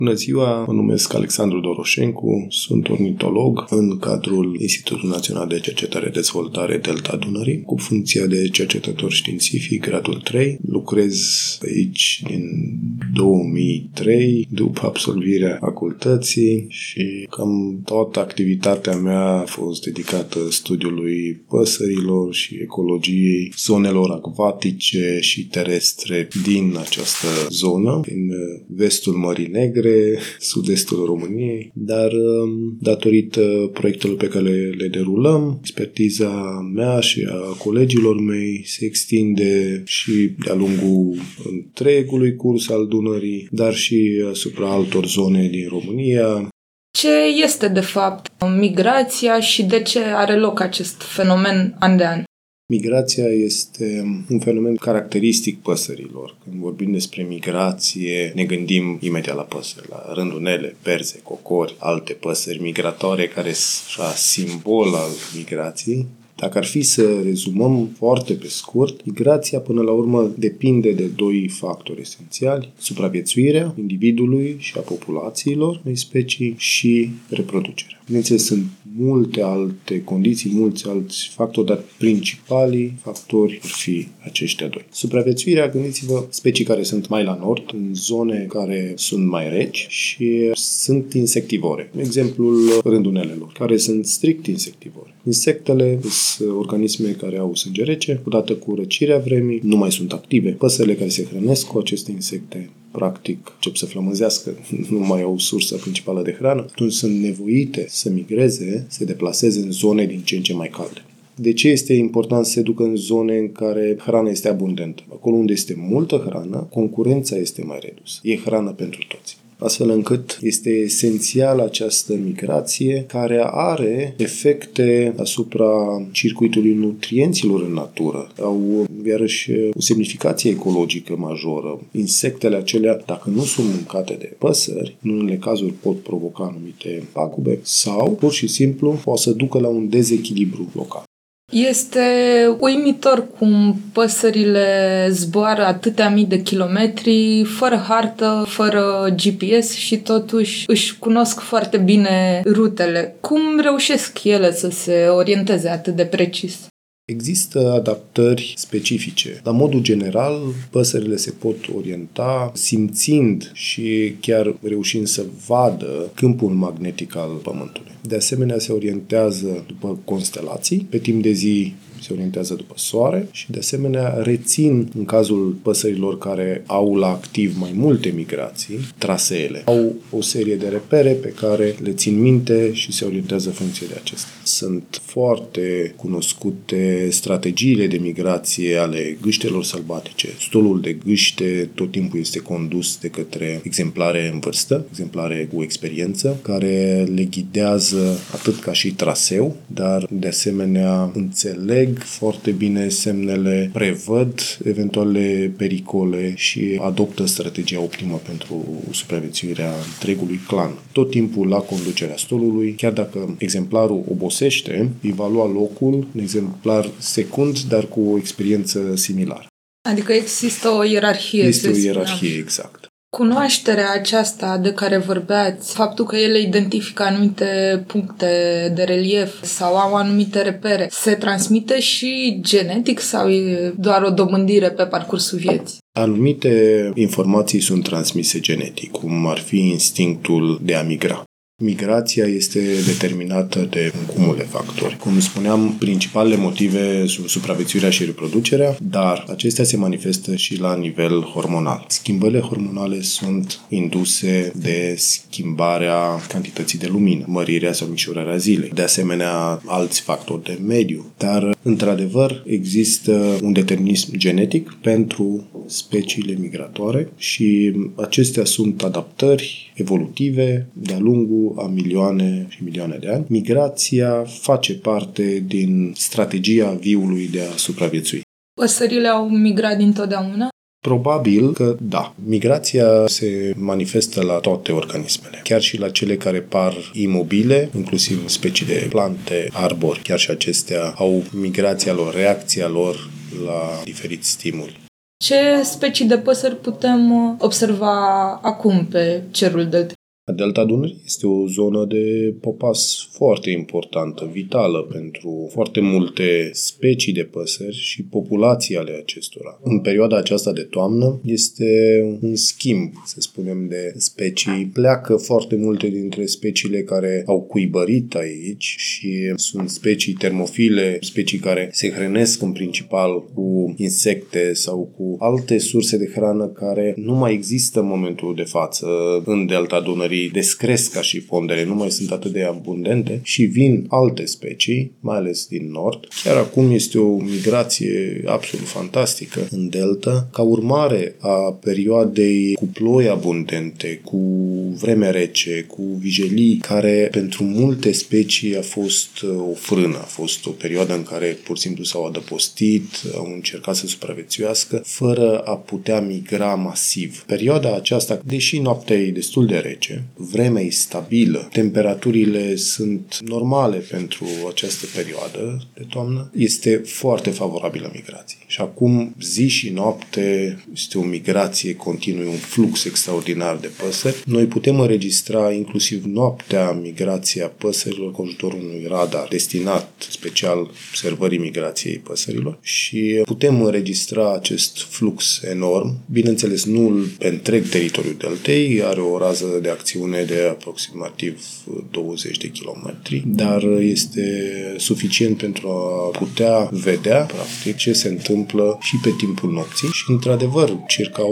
Bună ziua, mă numesc Alexandru Doroșencu, sunt ornitolog în cadrul Institutului Național de Cercetare Dezvoltare Delta Dunării, cu funcția de cercetător științific, gradul 3. Lucrez aici din 2003, după absolvirea facultății și cam toată activitatea mea a fost dedicată studiului păsărilor și ecologiei zonelor acvatice și terestre din această zonă, din vestul Mării Negre, sud-estul României, dar datorită proiectelor pe care le derulăm, expertiza mea și a colegilor mei se extinde și de-a lungul întregului curs al Dunării, dar și asupra altor zone din România. Ce este, de fapt, migrația și de ce are loc acest fenomen an de an? Migrația este un fenomen caracteristic păsărilor. Când vorbim despre migrație, ne gândim imediat la păsări, la rândunele, berze, cocori, alte păsări migratoare care sunt simbol al migrației. Dacă ar fi să rezumăm foarte pe scurt, migrația până la urmă depinde de doi factori esențiali: supraviețuirea individului și a populațiilor unei specii și reproducerea. Bineînțeles, sunt multe alte condiții, mulți alți factori, dar principalii factori ar fi aceștia doi. Supraviețuirea, gândiți-vă, specii care sunt mai la nord, în zone care sunt mai reci și sunt insectivore. Exemplul rândunelelor, care sunt strict insectivore. Insectele sunt organisme care au sânge rece, odată cu răcirea vremii, nu mai sunt active. Păsările care se hrănesc cu aceste insecte practic încep să flămânzească, nu mai au sursă principală de hrană, atunci sunt nevoite să migreze, să se deplaseze în zone din ce în ce mai calde. De ce este important să se ducă în zone în care hrana este abundentă? Acolo unde este multă hrană, concurența este mai redusă. E hrană pentru toți. Astfel încât este esențială această migrație care are efecte asupra circuitului nutrienților în natură. Au, iarăși, o semnificație ecologică majoră. Insectele acelea, dacă nu sunt mâncate de păsări, în unele cazuri pot provoca anumite pagube sau, pur și simplu, poate să ducă la un dezechilibru local. Este uimitor cum păsările zboară atâtea mii de kilometri, fără hartă, fără GPS și totuși își cunosc foarte bine rutele. Cum reușesc ele să se orienteze atât de precis? Există adaptări specifice. La modul general, păsările se pot orienta simțind și chiar reușind să vadă câmpul magnetic al Pământului. De asemenea, se orientează după constelații, pe timp de zi se orientează după soare și, de asemenea, rețin, în cazul păsărilor care au la activ mai multe migrații, traseele. Au o serie de repere pe care le țin minte și se orientează în funcție de acestea. Sunt foarte cunoscute strategiile de migrație ale gâștelor sălbatice. Stolul de gâște tot timpul este condus de către exemplare în vârstă, exemplare cu experiență, care le ghidează atât ca și traseu, dar, de asemenea, înțeleg foarte bine semnele, prevăd eventuale pericole și adoptă strategia optimă pentru supraviețuirea întregului clan. Tot timpul la conducerea stolului, chiar dacă exemplarul obosește, îi va lua locul un exemplar secund, dar cu o experiență similară. Adică există o ierarhie. Este o ierarhie, exact. Cunoașterea aceasta de care vorbeați, faptul că ele identifică anumite puncte de relief sau au anumite repere, se transmite și genetic sau e doar o dobândire pe parcursul vieții? Anumite informații sunt transmise genetic, cum ar fi instinctul de a migra. Migrația este determinată de un cumul de factori. Cum spuneam, principalele motive sunt supraviețuirea și reproducerea, dar acestea se manifestă și la nivel hormonal. Schimbările hormonale sunt induse de schimbarea cantității de lumină, mărirea sau micșorarea zilei. De asemenea, alți factori de mediu. Dar, într-adevăr, există un determinism genetic pentru speciile migratoare și acestea sunt adaptări evolutive de-a lungul a milioane și milioane de ani. Migrația face parte din strategia viului de a supraviețui. Păsările au migrat dintotdeauna? Probabil că da. Migrația se manifestă la toate organismele, chiar și la cele care par imobile, inclusiv specii de plante, arbori, chiar și acestea au migrația lor, reacția lor la diferiți stimuli. Ce specii de păsări putem observa acum pe cerul deltei? Delta Dunării este o zonă de popas foarte importantă, vitală pentru foarte multe specii de păsări și populații ale acestora. În perioada aceasta de toamnă este un schimb, să spunem, de specii. Pleacă foarte multe dintre speciile care au cuibărit aici și sunt specii termofile, specii care se hrănesc în principal cu insecte sau cu alte surse de hrană care nu mai există în momentul de față în Delta Dunării. Descresc ca și pondere, nu mai sunt atât de abundente și vin alte specii, mai ales din nord. Chiar acum este o migrație absolut fantastică în delta, ca urmare a perioadei cu ploi abundente, cu vreme rece, cu vijelii, care pentru multe specii a fost o frână, a fost o perioadă în care pur și simplu s-au adăpostit, au încercat să supraviețuiască, fără a putea migra masiv. Perioada aceasta, deși noaptea e destul de rece, vremea e stabilă, temperaturile sunt normale pentru această perioadă de toamnă, este foarte favorabilă migrației. Și acum, zi și noapte, este o migrație continuă, un flux extraordinar de păsări. Noi putem înregistra inclusiv noaptea migrația păsărilor cu ajutorul unui radar destinat special observării migrației păsărilor și putem înregistra acest flux enorm. Bineînțeles, nu pe întreg teritoriul deltei, are o rază de acțiune de aproximativ 20 de kilometri, dar este suficient pentru a putea vedea, practic, ce se întâmplă și pe timpul nopții și, într-adevăr, circa 80%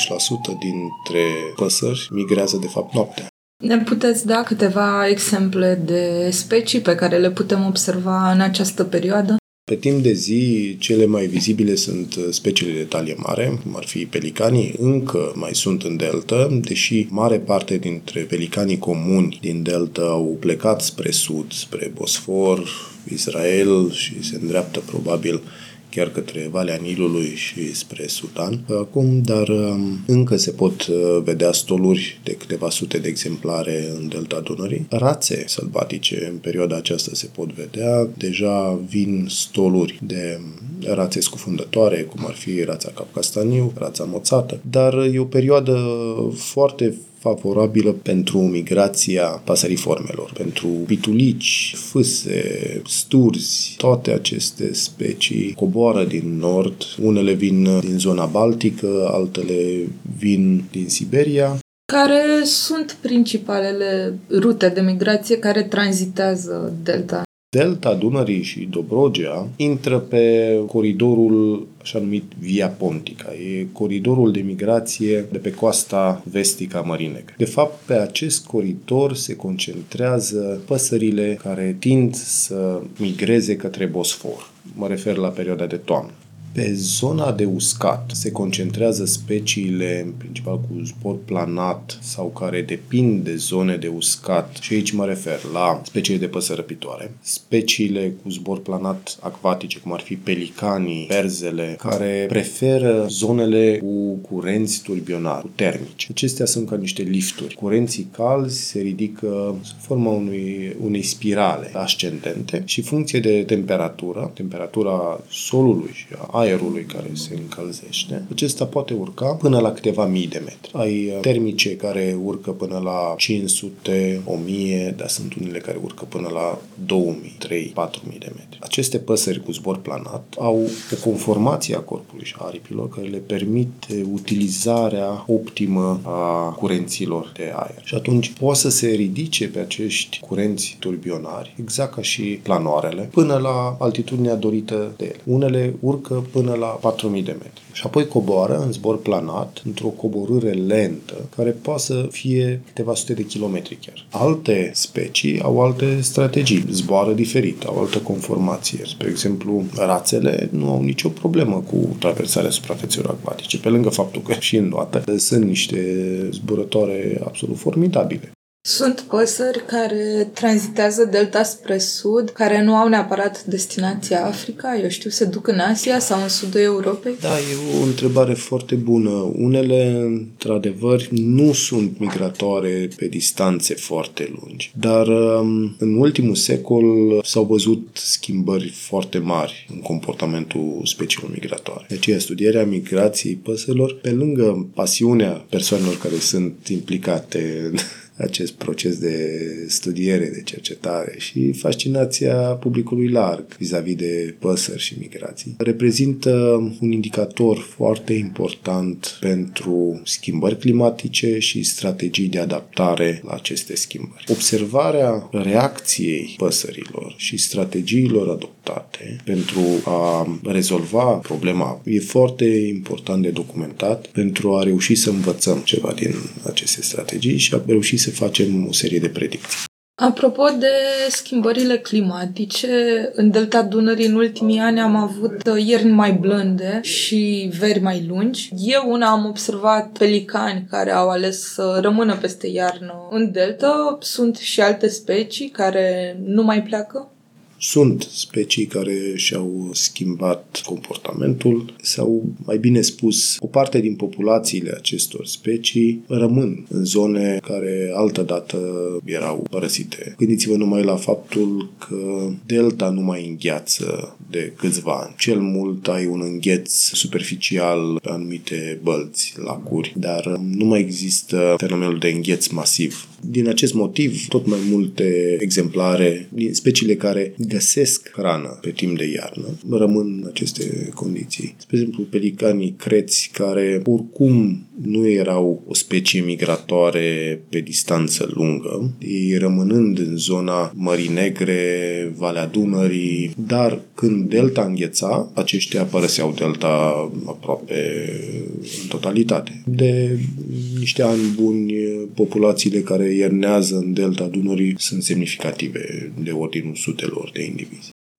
dintre păsări migrează, de fapt, noaptea. Ne puteți da câteva exemple de specii pe care le putem observa în această perioadă? Pe timp de zi, cele mai vizibile sunt speciile de talie mare, cum ar fi pelicanii, încă mai sunt în delta, deși mare parte dintre pelicanii comuni din delta au plecat spre sud, spre Bosfor, Israel și se îndreaptă probabil chiar către Valea Nilului și spre Sudan acum, dar încă se pot vedea stoluri de câteva sute de exemplare în delta Dunării. Rațe sălbatice în perioada aceasta se pot vedea. Deja vin stoluri de rațe scufundătoare, cum ar fi rața capcastaniu, rața moțată, dar e o perioadă foarte favorabilă pentru migrația pasăriformelor, pentru pitulici, fâse, sturzi, toate aceste specii coboară din nord, unele vin din zona Baltică, altele vin din Siberia. Care sunt principalele rute de migrație care tranzitează delta? Delta Dunării și Dobrogea intră pe coridorul așa numit Via Pontica. E coridorul de migrație de pe coasta vestică a Mării Negre. De fapt, pe acest coridor se concentrează păsările care tind să migreze către Bosfor. Mă refer la perioada de toamnă. Pe zona de uscat se concentrează speciile, în principal cu zbor planat sau care depind de zone de uscat. Și aici mă refer la speciile de păsări răpitoare, speciile cu zbor planat acvatice, cum ar fi pelicanii, berzele, care preferă zonele cu curenți turbionari, cu termici. Acestea sunt ca niște lifturi. Curenții calzi se ridică sub forma unei spirale ascendente și, funcție de temperatura solului și a aerului care se încălzește, acesta poate urca până la câteva mii de metri. Ai termice care urcă până la 500, 1000, dar sunt unele care urcă până la 2000, 3000, 4000 de metri. Aceste păsări cu zbor planat au o conformație a corpului și a aripilor care le permite utilizarea optimă a curenților de aer. Și atunci poate să se ridice pe acești curenți turbionari, exact ca și planoarele, până la altitudinea dorită de ele. Unele urcă până la 4000 de metri. Și apoi coboară în zbor planat, într-o coborâre lentă, care poate să fie câteva sute de kilometri chiar. Alte specii au alte strategii, zboară diferit, au altă conformație. Spre exemplu, rațele nu au nicio problemă cu traversarea suprafețelor acvatice, pe lângă faptul că și în noapte sunt niște zburătoare absolut formidabile. Sunt păsări care tranzitează delta spre sud, care nu au neapărat destinația Africa, eu știu, se duc în Asia sau în sudul Europei? Da, e o întrebare foarte bună. Unele, într-adevăr, nu sunt migratoare pe distanțe foarte lungi, dar în ultimul secol s-au văzut schimbări foarte mari în comportamentul speciilor migratoare. De aceea, studierea migrației păsărilor, pe lângă pasiunea persoanelor care sunt implicate în acest proces de studiere, de cercetare și fascinația publicului larg vis-a-vis de păsări și migrații, reprezintă un indicator foarte important pentru schimbări climatice și strategii de adaptare la aceste schimbări. Observarea reacției păsărilor și strategiilor adoptate pentru a rezolva problema e foarte important de documentat pentru a reuși să învățăm ceva din aceste strategii și a reuși să facem o serie de predicții. Apropo de schimbările climatice, în delta Dunării în ultimii ani am avut ierni mai blânde și veri mai lungi. Eu am observat pelicani care au ales să rămână peste iarnă în delta. Sunt și alte specii care nu mai pleacă? Sunt specii care și-au schimbat comportamentul sau, mai bine spus, o parte din populațiile acestor specii rămân în zone care altădată erau părăsite. Gândiți-vă numai la faptul că delta nu mai îngheață de câțiva ani. Cel mult ai un îngheț superficial pe anumite bălți, lacuri, dar nu mai există fenomenul de îngheț masiv. Din acest motiv, tot mai multe exemplare din speciile care găsesc hrană pe timp de iarnă rămân în aceste condiții. Spre exemplu, pelicanii creți, care oricum nu erau o specie migratoare pe distanță lungă, ei rămânând în zona Mării Negre, Valea Dunării, dar când delta îngheța, aceștia părăseau delta aproape în totalitate. De niște ani buni, populațiile care iernează în delta Dunării sunt semnificative, de ordinul sutelor de indivizi.